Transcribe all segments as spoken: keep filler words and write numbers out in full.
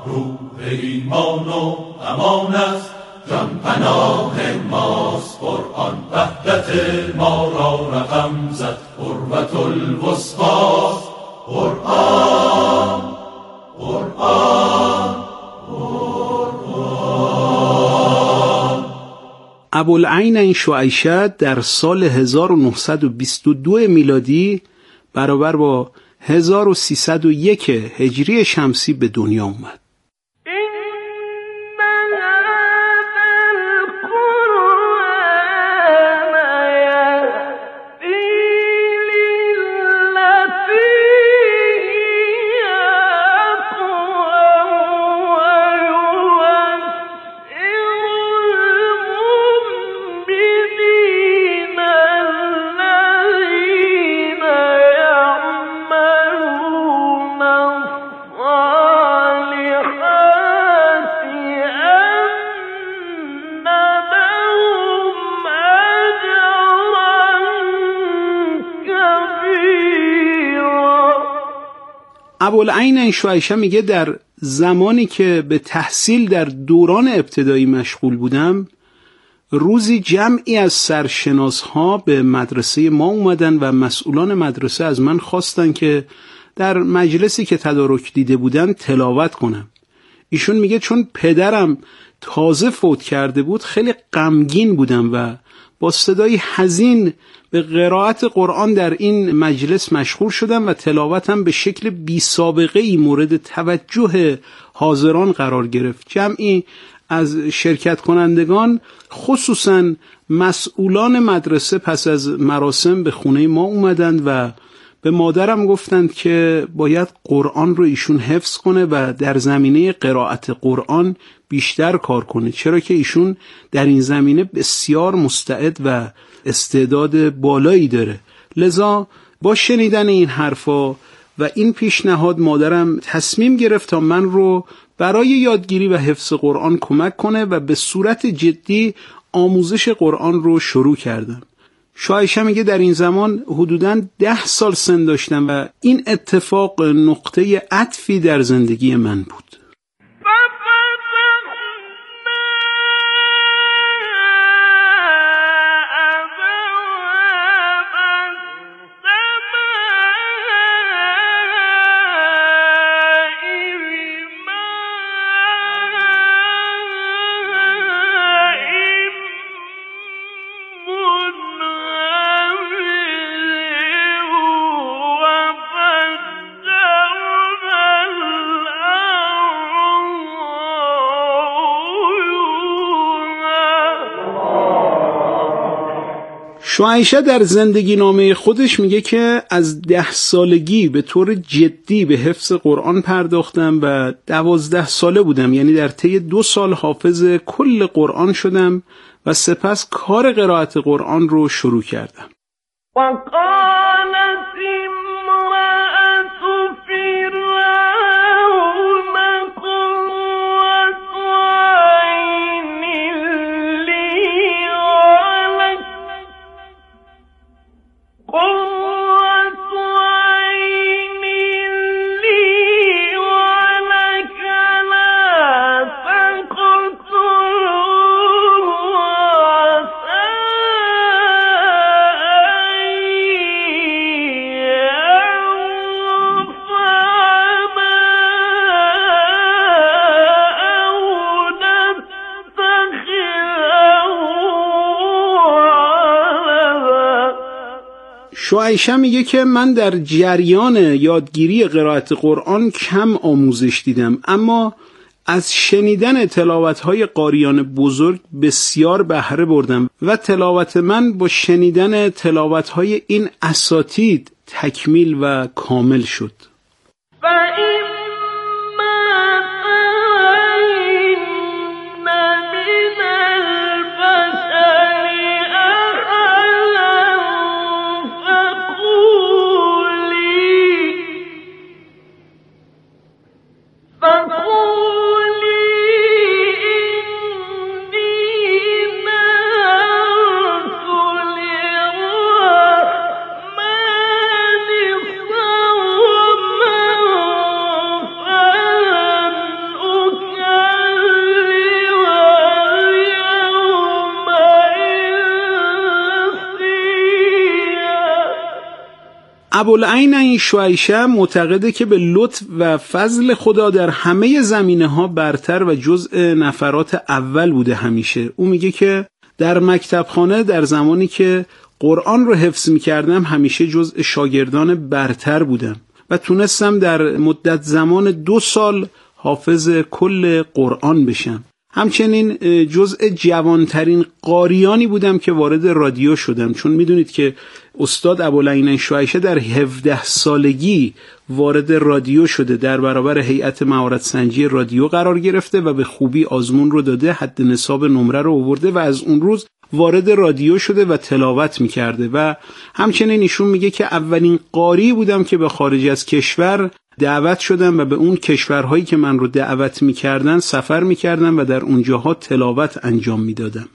روح ایمان و امان است، جان پناه ماست قرآن، وحدت ما را رقم زد قربت الوسطی. قرآن قرآن قرآن. ابوالعین شعیشه در سال هزار و نهصد و بیست و دو میلادی برابر با هزار و سیصد و یک هجری شمسی به دنیا اومد. ابوالعین شعیشه میگه در زمانی که به تحصیل در دوران ابتدایی مشغول بودم، روزی جمعی از سرشناس‌ها به مدرسه ما اومدن و مسئولان مدرسه از من خواستن که در مجلسی که تدارک دیده بودن تلاوت کنم. ایشون میگه چون پدرم تازه فوت کرده بود خیلی غمگین بودم و با صدای حزین به قرائت قرآن در این مجلس مشغول شدم و تلاوتم به شکل بی سابقه ای مورد توجه حاضران قرار گرفت. جمعی از شرکت کنندگان خصوصاً مسئولان مدرسه پس از مراسم به خونه ما اومدند و به مادرم گفتند که باید قرآن رو ایشون حفظ کنه و در زمینه قرائت قرآن بیشتر کار کنه، چرا که ایشون در این زمینه بسیار مستعد و استعداد بالایی داره. لذا با شنیدن این حرفا و این پیشنهاد مادرم تصمیم گرفت تا من رو برای یادگیری و حفظ قرآن کمک کنه و به صورت جدی آموزش قرآن رو شروع کردم. شعیشه میگه در این زمان حدوداً ده سال سن داشتم و این اتفاق نقطه عطفی در زندگی من بود. شعیشه در زندگی نامه خودش میگه که از ده سالگی به طور جدی به حفظ قرآن پرداختم و دوازده ساله بودم، یعنی در طی دو سال حافظ کل قرآن شدم و سپس کار قرائت قرآن رو شروع کردم. شعیشه میگه که من در جریان یادگیری قرائت قرآن کم آموزش دیدم، اما از شنیدن تلاوت‌های قاریان بزرگ بسیار بهره بردم و تلاوت من با شنیدن تلاوت‌های این اساتید تکمیل و کامل شد. ابوالعین این شعیشه معتقده که به لطف و فضل خدا در همه زمینه ها برتر و جزء نفرات اول بوده همیشه. او میگه که در مکتبخانه در زمانی که قرآن رو حفظ میکردم همیشه جزء شاگردان برتر بودم و تونستم در مدت زمان دو سال حافظ کل قرآن بشم. همچنین جزء جوانترین قاریانی بودم که وارد رادیو شدم، چون میدونید که استاد ابوالعین شعیشه در هفده سالگی وارد رادیو شده، در برابر هیئت مهارت سنجی رادیو قرار گرفته و به خوبی آزمون رو داده، حد نصاب نمره رو آورده و از اون روز وارد رادیو شده و تلاوت میکرده. و همچنین ایشون میگه که اولین قاری بودم که به خارج از کشور دعوت شدم و به اون کشورهایی که من رو دعوت میکردن سفر میکردم و در اونجاها تلاوت انجام میدادم.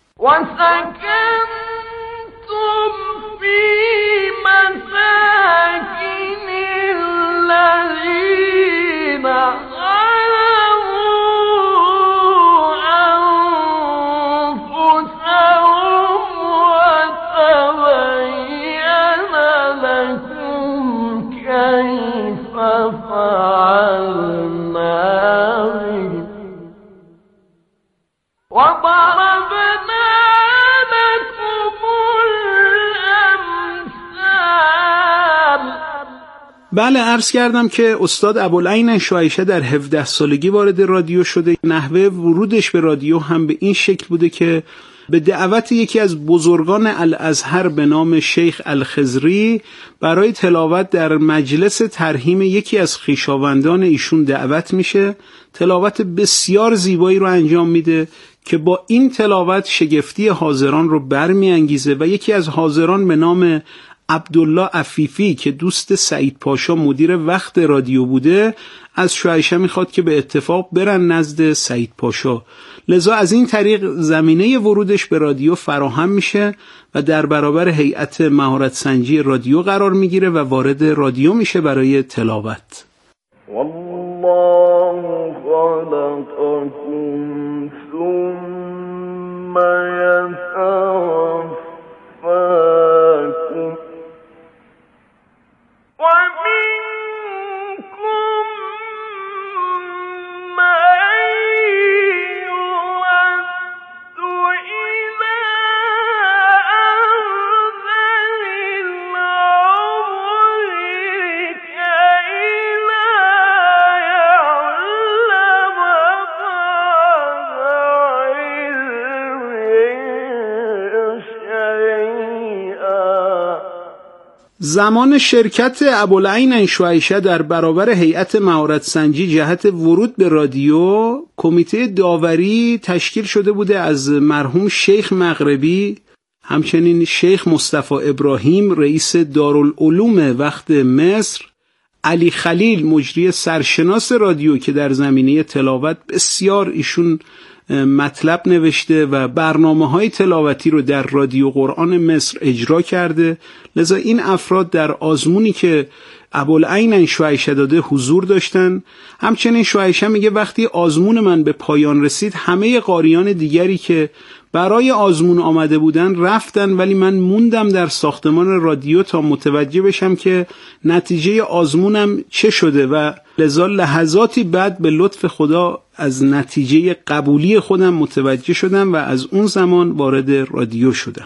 بله، عرض کردم که استاد ابوالعین شعیشه در هفده سالگی وارد رادیو شده. نحوه ورودش به رادیو هم به این شکل بوده که به دعوت یکی از بزرگان الازهر به نام شیخ الخضری برای تلاوت در مجلس ترحیم یکی از خویشاوندان ایشون دعوت میشه. تلاوت بسیار زیبایی رو انجام میده که با این تلاوت شگفتی حاضران رو برمیانگیزه و یکی از حاضران به نام عبدالله عفیفی که دوست سعید پاشا مدیر وقت رادیو بوده از شعیشه میخواد که به اتفاق برن نزد سعید پاشا. لذا از این طریق زمینه ورودش به رادیو فراهم میشه و در برابر هیئت مهارت سنجی رادیو قرار میگیره و وارد رادیو میشه برای تلاوت. والله خلقكم ثم يتوفاكم زمان شرکت ابوالعین شعیشه در برابر هیئت مهارت سنجی جهت ورود به رادیو، کمیته داوری تشکیل شده بوده از مرحوم شیخ مغربی، همچنین شیخ مصطفی ابراهیم رئیس دارالعلوم وقت مصر، علی خلیل مجری سرشناس رادیو که در زمینه تلاوت بسیار ایشون مطلب نوشته و برنامه‌های تلاوتی رو در رادیو قرآن مصر اجرا کرده. لذا این افراد در آزمونی که ابوالعین شعیشه داده حضور داشتن. همچنین شعیشه میگه وقتی آزمون من به پایان رسید همه قاریان دیگری که برای آزمون آمده بودن رفتن، ولی من موندم در ساختمان رادیو تا متوجه بشم که نتیجه آزمونم چه شده و لذا لحظاتی بعد به لطف خدا از نتیجه قبولی خودم متوجه شدم و از اون زمان وارد رادیو شدم.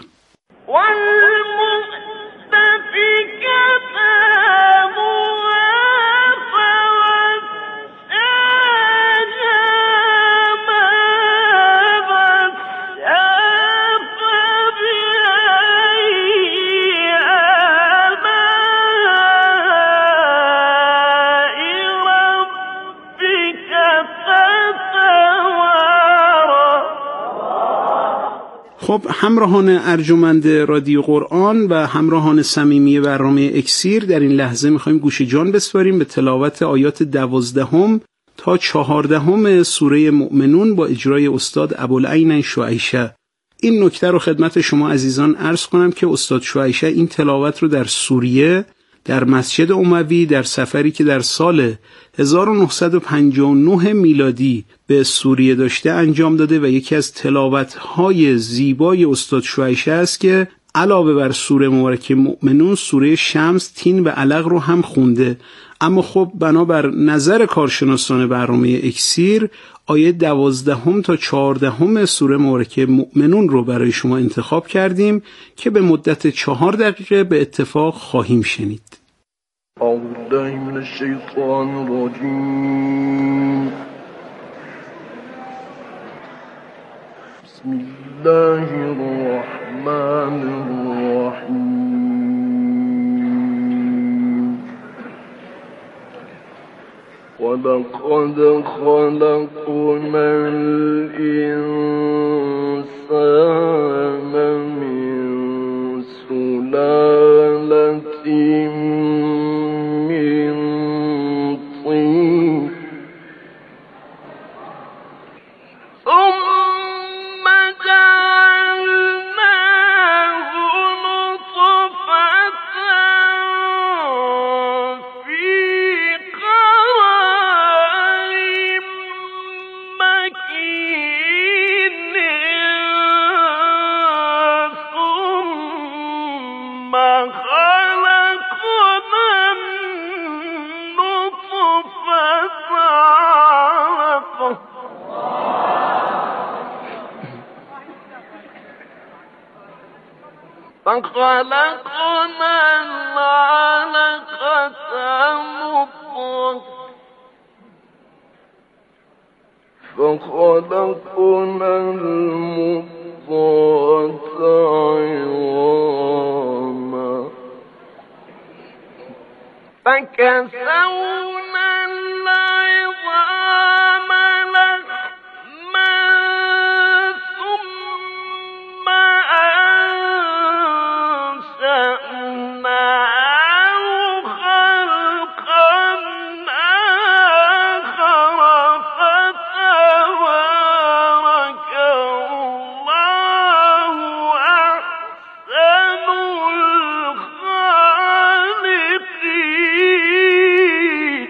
خب همراهان ارجمند رادیو قرآن و همراهان صمیمی برنامه اکسیر، در این لحظه میخوایم گوش جان بسپاریم به تلاوت آیات دوازدهم تا چهاردهم سوره مؤمنون با اجرای استاد ابوالعین شعیشه. این نکته رو خدمت شما عزیزان عرض کنم که استاد شعیشه این تلاوت رو در سوریه در مسجد اموی در سفری که در سال هزار و نهصد و پنجاه و نه میلادی به سوریه داشته انجام داده و یکی از تلاوت‌های زیبای استاد شعیشه است که علاوه بر سوره مبارکه مؤمنون سوره شمس، تین و علق رو هم خونده. اما خب بنابر نظر کارشناسان برنامه اکسیر آیه دوازدهم تا چهاردهم سوره مبارکه مؤمنون رو برای شما انتخاب کردیم که به مدت چهار دقیقه به اتفاق خواهیم شنید. اعوذ بالله من الشیطان الرجیم. بسم الله الرحمن الرحیم. ولقد خلقنا الإنسان من سلالة من طين ثم جعلناه نطفة في قرار مكين ثم خلقنا النطفة علقة فخلقنا العلقة مضغة فخلقنا المضغة عظاما فكسونا العظام لحما ثم أنشأناه خلقا آخر فتبارك الله أحسن الخالقين.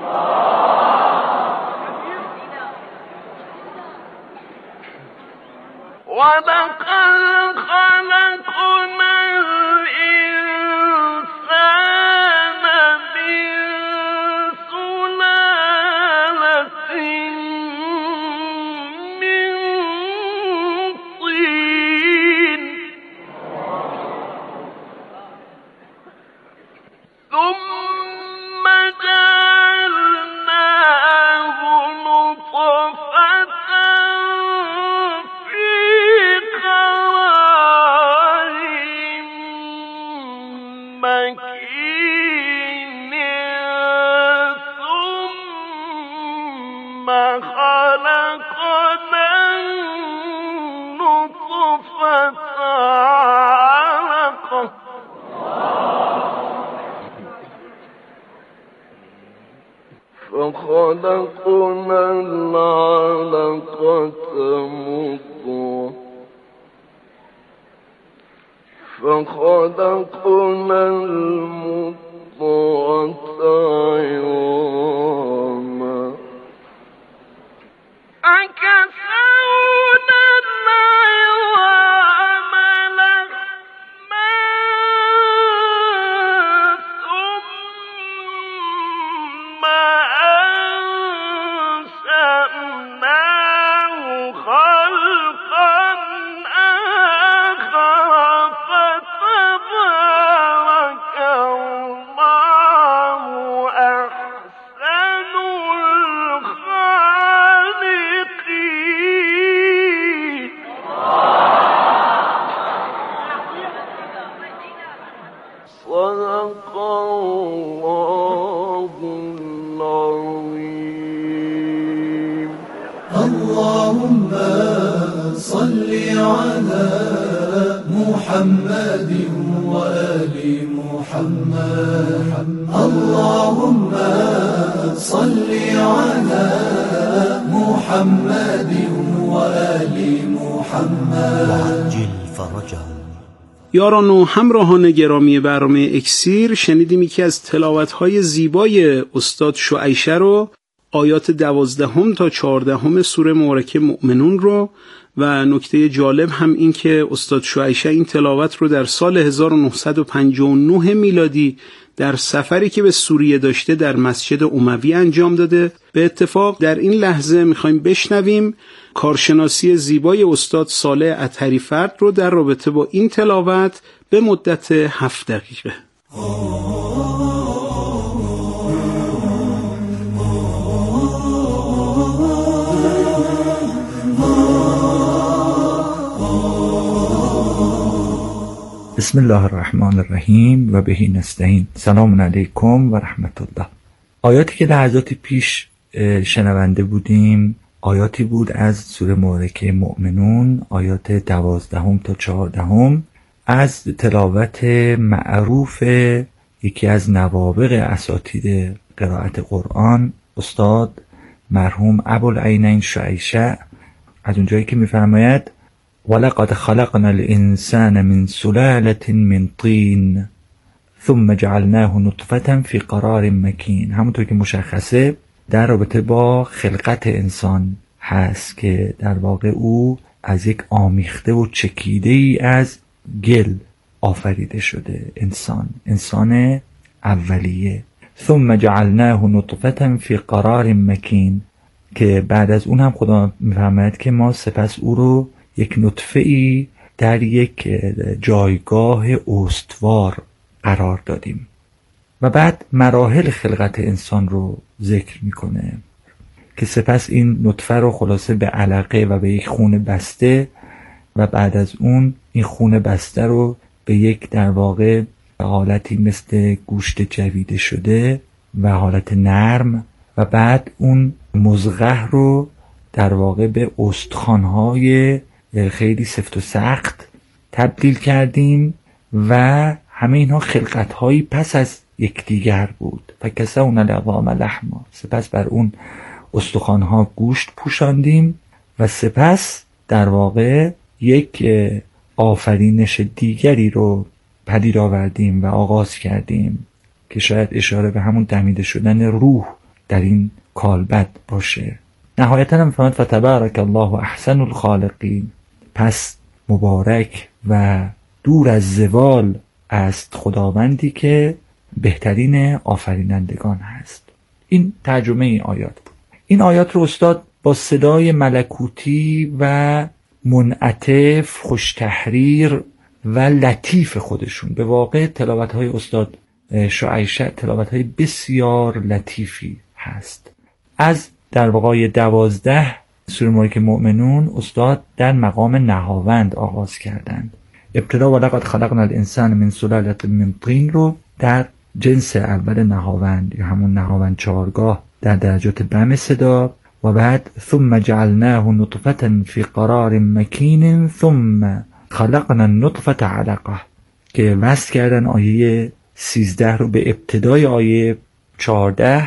ولقد خلقنا الإنسان من سلالة من طين ثم جعلناه نطفة في قرار مكين ثم خلقنا النطفة علقة فخلقنا العلقة مضغة فخلقنا المضغة عظاما فكسونا العظام لحما ثم أنشأناه خلقا آخر فتبارك الله أحسن الخالقين. صدق الله العظيم. اللهم صل على محمد وآل محمد. اللهم صل على محمد وآل محمد وعجل فرجهم. یاران و همراهان گرامی برنامه اکسیر، شنیدیم یکی از تلاوت‌های زیبای استاد شعیشه رو آیات دوازدهم تا چهاردهم سوره مبارکه مؤمنون رو و نکته جالب هم این که استاد شعیشه این تلاوت رو در سال هزار و نهصد و پنجاه و نه میلادی در سفری که به سوریه داشته در مسجد اموی انجام داده. به اتفاق در این لحظه میخوایم بشنویم کارشناسی زیبای استاد صالح اطهری‌فرد رو در رابطه با این تلاوت به مدت هفت دقیقه. بسم الله الرحمن الرحیم و بهی نستعین. سلام علیکم و رحمت الله. آیاتی که لحظات پیش شنونده بودیم آیاتی بود از سوره مبارکه مؤمنون، آیات دوازدهم تا چهاردهم از تلاوت معروف یکی از نوابغ اساتید قرائت قرآن استاد مرحوم ابوالعینین شعیشه، از اونجایی که میفرماید ولقد خلقنا الانسان من سلالة من طین ثم جعلناه نطفة في قرار مکین. همونطور که مشخصه در رابطه با خلقت انسان هست که در واقع او از یک آمیخته و چکیده ای از گل آفریده شده. انسان انسان اولیه. ثم جعلناه نطفة في قرار مکین، که بعد از اون هم خدا میفرماید که ما سپس او رو یک نطفه ای در یک جایگاه استوار قرار دادیم. و بعد مراحل خلقت انسان رو ذکر میکنه که سپس این نطفه رو خلاصه به علقه و به یک خون بسته و بعد از اون این خون بسته رو به یک در واقع حالتی مثل گوشت جویده شده و حالت نرم و بعد اون مزغه رو در واقع به استخوان‌های خیلی سفت و سخت تبدیل کردیم و همه اینها خلقت‌هایی پس از یکدیگر بود. فکسونا العظام لحما، سپس بر اون استخوان‌ها گوشت پوشاندیم و سپس در واقع یک آفرینش دیگری رو پدید آوردیم و آغاز کردیم که شاید اشاره به همون دمیده شدن روح در این کالبد باشه. نهایتا هم فرمود فتبارک الله احسن الخالقین، پس مبارک و دور از زوال است خداوندی که بهترین آفرینندگان هست. این ترجمه این آیات بود. این آیات رو استاد با صدای ملکوتی و منعطف، خوش تحریر و لطیف خودشون، به واقع تلاوت های استاد شعیشه تلاوت های بسیار لطیفی هست. از در واقع دوازده سوره مبارکه مؤمنون استاد در مقام نهاوند آغاز کردند. ابتدا ولقد خلقنا الانسان من سلالة من طین رو در جنس اول نهاوند یا همون نهاوند چهارگاه در درجات بم صدا و بعد ثم جعلناه نطفة فی قرار مکین ثم خلقنا النطفة علقه که وصل کردن آیه سیزده رو به ابتدای آیه چهارده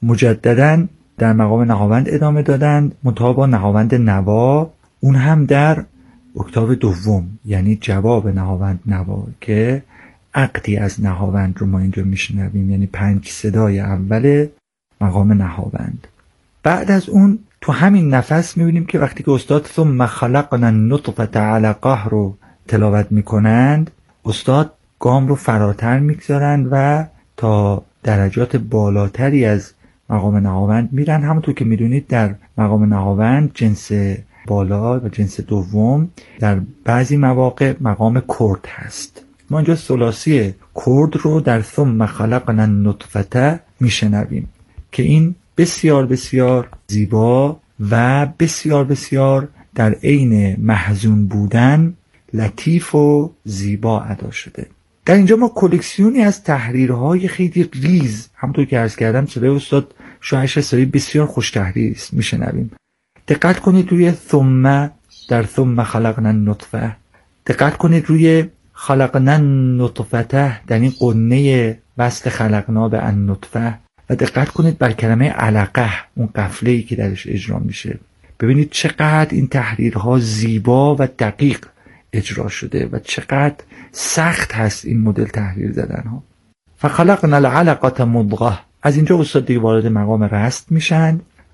مجدداً در مقام نهاوند ادامه دادند، منتها با نهاوند نوا، اون هم در اکتاو دوم، یعنی جواب نهاوند نوا که عقدی از نهاوند رو ما اینجا میشنویم، یعنی پنج صدای اول مقام نهاوند. بعد از اون تو همین نفس میبینیم که وقتی که استاد ثم خلقنا النطفة علقه رو تلاوت میکنند، استاد گام رو فراتر میگذارند و تا درجات بالاتری از مقام نهاوند میرن. همونطور که میدونید در مقام نهاوند جنس بالا و جنس دوم در بعضی مواقع مقام کرد هست. ما اینجا ثلاثی کرد رو در ثم خلقنا النطفة میشنویم که این بسیار بسیار زیبا و بسیار بسیار در عین محزون بودن لطیف و زیبا ادا شده. در اینجا ما کلکسیونی از تحریرهای خیلی ریز، همونطور که عرض کردم صدای استاد شعیشه صدای بسیار خوش تحریر است، میشنویم. دقت کنید روی ثم در ثم خلقنا النطفه، دقت کنید روی خلقنا النطفه در این قنه وصل خلقنا به النطفه و دقت کنید بر کلمه علقه، اون قفله‌ای که درش اجرا میشه. ببینید چقدر این تحریرها زیبا و دقیق اجرا شده و چقدر سخت هست این مدل تحریر زدن ها. فخلقنا العلقة مضغة، از اینجا استاد دیگه وارد مقام رست میشن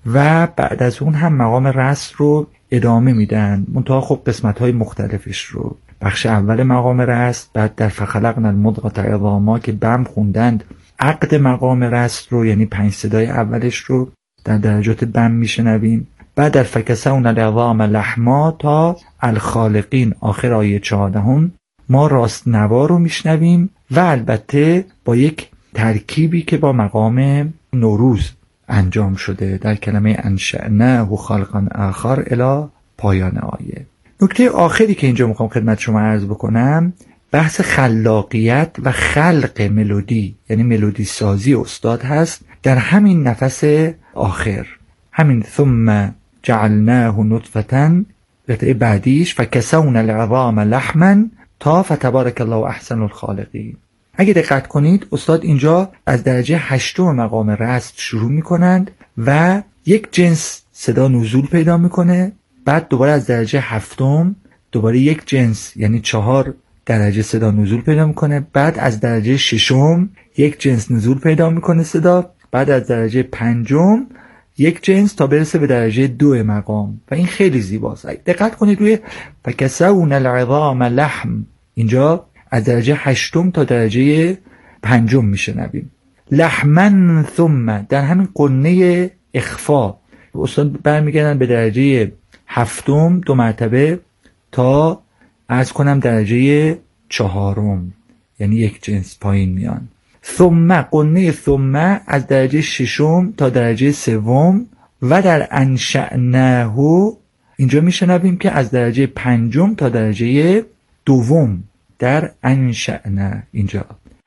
و بعد از اون هم مقام رست رو ادامه میدن، منتها خب قسمت‌های مختلفش رو. بخش اول مقام رست، بعد در فخلقنا المضغة عظاما که بم خوندند عقد مقام رست رو، یعنی پنج صدای اولش رو در درجات بم میشنویم. بعد در فکسونا العظام لحما تا الخالقین آخر آیه چهاردهم ما راست نوا رو میشنویم و البته با یک ترکیبی که با مقام نوروز انجام شده در کلمه انشأناه خلقا آخر الی پایان آیه. نکته آخری که اینجا میخوام خدمت شما عرض بکنم بحث خلاقیت و خلق ملودی، یعنی ملودی سازی استاد هست در همین نفس آخر، همین ثم جعلناه نطفة قطعه بعدیش فکسونا العظام لحما تا فتبارک الله احسن الخالقین. اگه دقت کنید استاد اینجا از درجه هشتم مقام رست شروع میکنند و یک جنس صدا نزول پیدا میکنه، بعد دوباره از درجه هفتم دوباره یک جنس یعنی چهار درجه صدا نزول پیدا میکنه، بعد از درجه ششم یک جنس نزول پیدا میکنه صدا، بعد از درجه پنجم یک جنس تا برسه به درجه دو مقام و این خیلی زیباست. دقت کنید روی فکسونا العظام لحم، اینجا از درجه هشتم تا درجه پنجم میشنویم. لحمن ثم در همین قنه اخفا استاد برمیگردن به درجه هفتم دو مرتبه تا عرض کنم درجه چهارم، یعنی یک جنس پایین میان. ثم قنه ثم از درجه ششم تا درجه سوم و در انشأناه اینجا میشنویم که از درجه پنجم تا درجه دوم در انشأنه اینجا.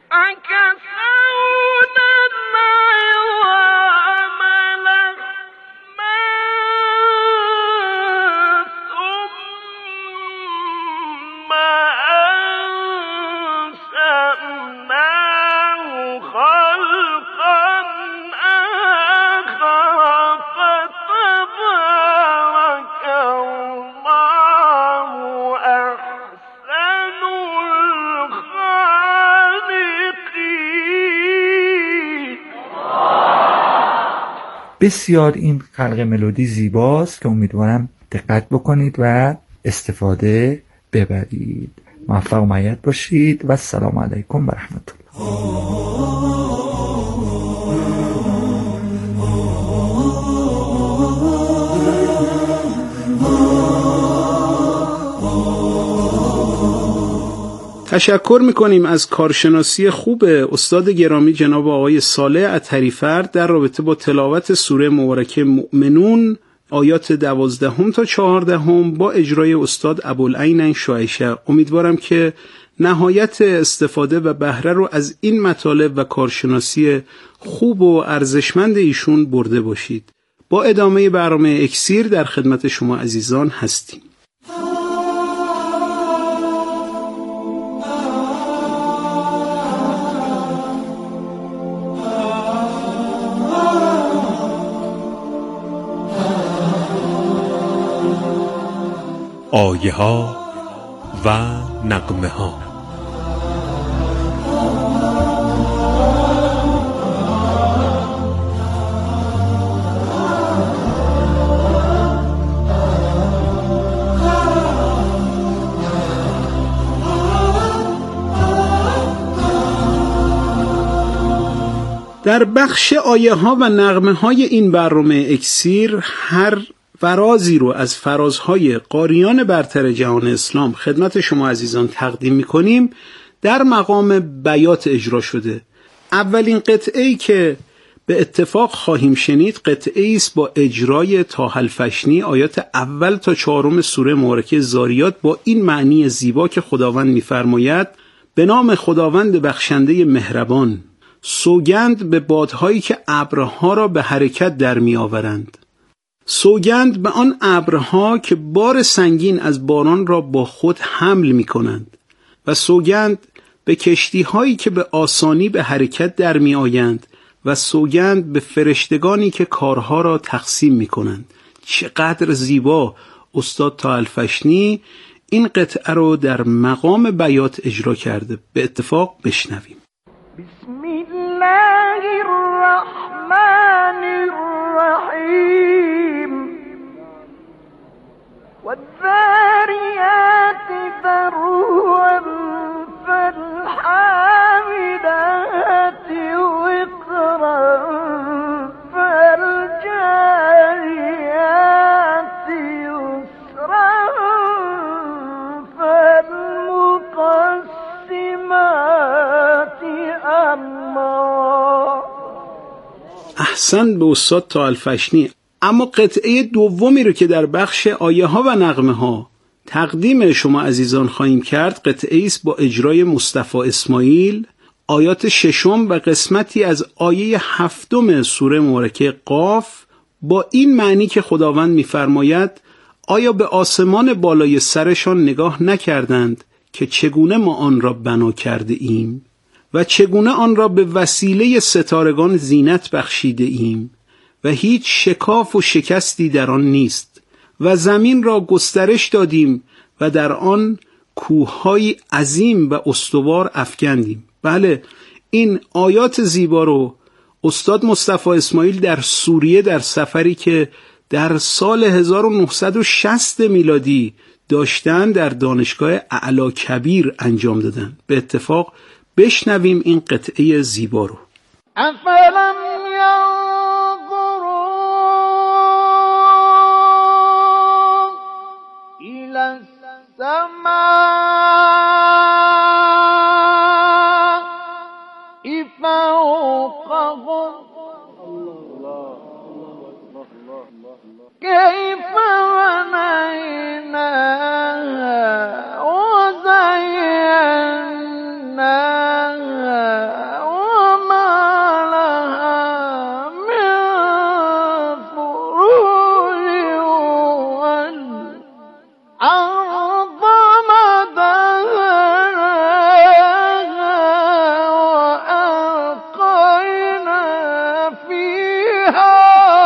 بسیار این خلق ملودی زیباست که امیدوارم دقت بکنید و استفاده ببرید. موفق و مؤید باشید و السلام علیکم و رحمت الله. تشکر میکنیم از کارشناسی خوب استاد گرامی جناب آقای صالح عطری‌فرد در رابطه با تلاوت سوره مبارکه مؤمنون آیات دوازدهم تا چهاردهم با اجرای استاد ابوالعینن شعیشه. امیدوارم که نهایت استفاده و بهره رو از این مطالب و کارشناسی خوب و ارزشمند ایشون برده باشید. با ادامه برنامه اکسیر در خدمت شما عزیزان هستیم. آیه ها و نغمه ها. در بخش آیه ها و نغمه های این برنامه اکسیر هر فرازی رو از فرازهای قاریان برتر جهان اسلام خدمت شما عزیزان تقدیم می‌کنیم در مقام بیات اجرا شده. اولین قطعه‌ای که به اتفاق خواهیم شنید قطعه‌ای است با اجرای طه الفشنی آیات اول تا چهارم سوره مبارکه ذاریات با این معنی زیبا که خداوند می‌فرماید: به نام خداوند بخشنده مهربان، سوگند به بادهایی که ابرها را به حرکت در می‌آورند. سوگند به آن ابرها که بار سنگین از باران را با خود حمل می کنند و سوگند به کشتی هایی که به آسانی به حرکت در می آیند و سوگند به فرشتگانی که کارها را تقسیم می کنند. چقدر زیبا استاد طه الفشنی این قطعه رو در مقام بیات اجرا کرده. به اتفاق بشنویم. بسم الله الرحمن الرحیم. الجحيم والذاريات ذروا فالحاملات وقرا فالجاريات يسرا فالمقسمات أمرا. احسن به استاد طه الفشنی. اما قطعه دومی رو که در بخش آیه ها و نغمه ها تقدیم شما عزیزان خواهیم کرد، قطعه است با اجرای مصطفی اسماعیل، آیات ششم و قسمتی از آیه هفتم سوره مبارکه قاف، با این معنی که خداوند می‌فرماید آیا به آسمان بالای سرشان نگاه نکردند که چگونه ما آن را بنا کرده ایم و چگونه آن را به وسیله ستارگان زینت بخشیده ایم و هیچ شکاف و شکستی در آن نیست و زمین را گسترش دادیم و در آن کوه‌های عظیم و استوار افکندیم. بله، این آیات زیبا رو استاد مصطفی اسماعیل در سوریه در سفری که در سال هزار و نهصد و شصت میلادی داشتن در دانشگاه اعلی کبیر انجام دادن. به اتفاق بشنویم این قطعه زیبا رو. افلم ينظروا إلى السماء فوقهم كيف بنيناها وزيناها وما لها من فروج والأرض مددناها وألقينا فيها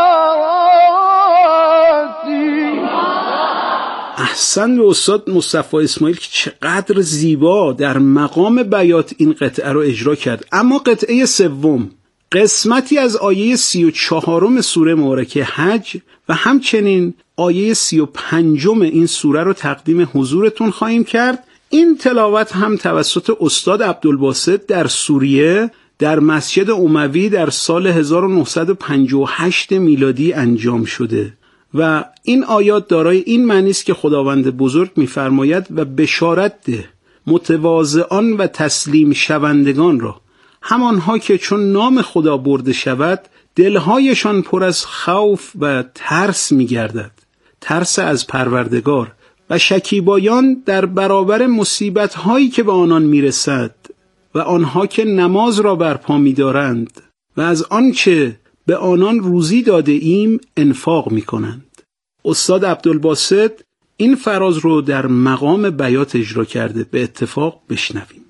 احسن به استاد مصطفی اسماعیل که چقدر زیبا در مقام بیات این قطعه رو اجرا کرد. اما قطعه سوم قسمتی از آیه سی و چهارم سوره مبارکه حج و همچنین آیه سی و پنجم این سوره رو تقدیم حضورتون خواهیم کرد. این تلاوت هم توسط استاد عبدالباسط در سوریه در مسجد اموی در سال هزار و نهصد و پنجاه و هشت میلادی انجام شده و این آیات دارای این معنی است که خداوند بزرگ می‌فرماید و بشارت ده متواضعان و تسلیم شوندگان را، همانها که چون نام خدا برده شود دلهایشان پر از خوف و ترس می‌گردد، ترس از پروردگار، و شکیبایان در برابر مصیبت‌هایی که به آنان می‌رسد و آنها که نماز را برپا می‌دارند و از آنچه به آنان روزی داده ایم انفاق می کنند. استاد عبدالباسط این فراز رو در مقام بیات اجرا کرده. به اتفاق بشنویم.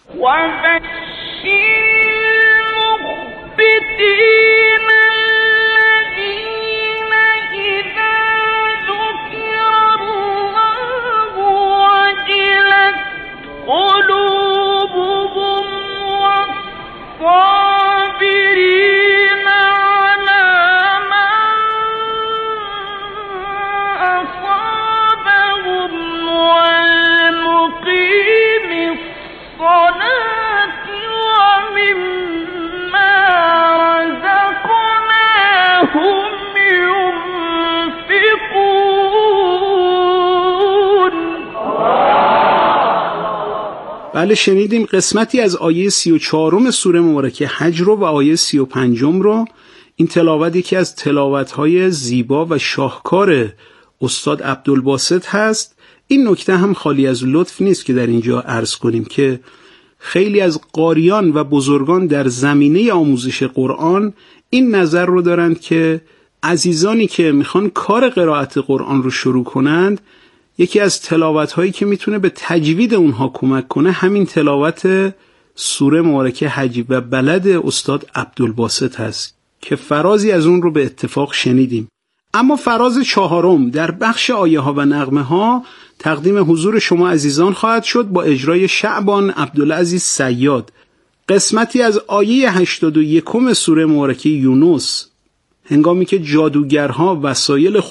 بله، شنیدیم قسمتی از آیه سی و چهارم سوره مبارکه حج رو و آیه سی و پنجم رو. این تلاوت یکی از تلاوت‌های زیبا و شاهکار استاد عبدالباسط هست. این نکته هم خالی از لطف نیست که در اینجا عرض کنیم که خیلی از قاریان و بزرگان در زمینه آموزش قرآن این نظر رو دارند که عزیزانی که میخوان کار قرائت قرآن رو شروع کنند، یکی از تلاوت‌هایی که میتونه به تجوید اونها کمک کنه همین تلاوت سوره مبارکه حج و بلد استاد عبدالباسط هست که فرازی از اون رو به اتفاق شنیدیم. اما فراز چهارم در بخش آیه ها و نغمه ها تقدیم حضور شما عزیزان خواهد شد با اجرای شعبان عبدالعزیز صیاد، قسمتی از آیه هشتاد و یکم سوره مبارکه یونس. هنگامی که جادوگرها وسایل